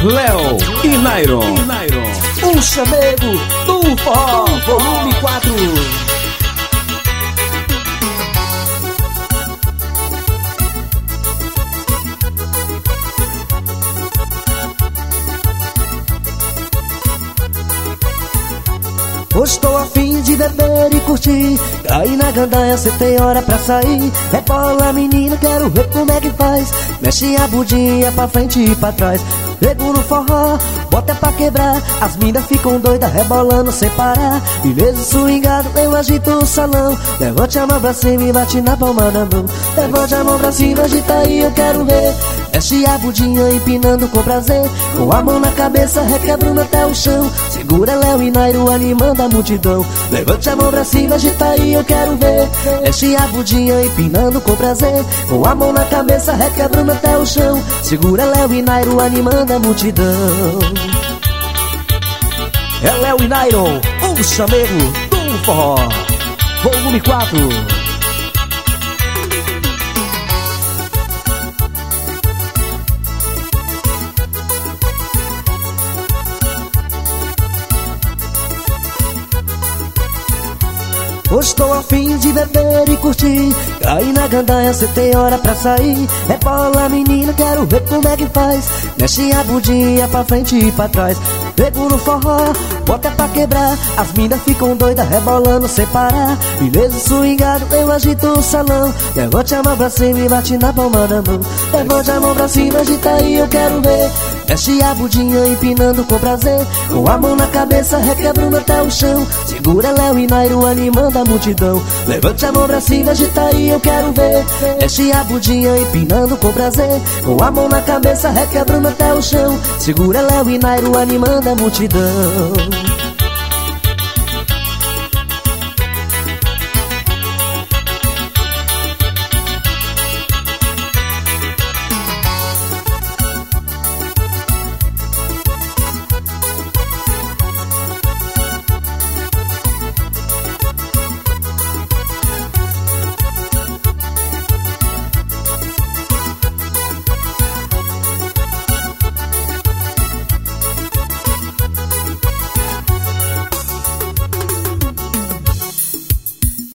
Léo e Nairon. O chamego do forró, volume 4. Hoje tô a fim de beber e curtir. Caí na gandaia, cê tem hora pra sair. Rebola menina, quero ver como é que faz. Mexe a bundinha pra frente e pra trás. Rego no forró, bota pra quebrar. As minas ficam doidas, rebolando sem parar. E vezes swingado, eu agito o salão. Levante a mão pra cima e bate na palma da mão. Levante a mão pra cima, agita aí, eu quero ver. Mexe a bundinha, empinando com prazer. Com a mão na cabeça, requebrando até o chão. Segura Léo e Nairo, animando a multidão. Levante a mão pra cima, agita aí, eu quero ver. Mexe a bundinha, empinando com prazer. Com a mão na cabeça, requebrando até o chão. Segura Léo e Nairo, animando a multidão. É Léo e Nairo, o chamego do forró, volume 4. Hoje tô a fim de beber e curtir. Caí na gandaia, cê tem hora pra sair. Rebola menina, quero ver como é que faz. Mexe a bundinha pra frente e pra trás. Pego no forró, bota pra quebrar. As minas ficam doidas, rebolando sem parar. E vezes swingado, eu agito o salão. Levante a mão pra cima e bate na palma da mão. Levante a mão pra cima, agita aí, eu quero ver. Mexe a bundinha, empinando com prazer. Com a mão na cabeça, requebrando até o chão. Segura Léo e Nairo, animando a multidão. Levante a mão pra cima, agita aí, eu quero ver. Mexe a bundinha, empinando com prazer. Com a mão na cabeça, requebrando até o chão. Segura Léo e Nairo, animando a multidão.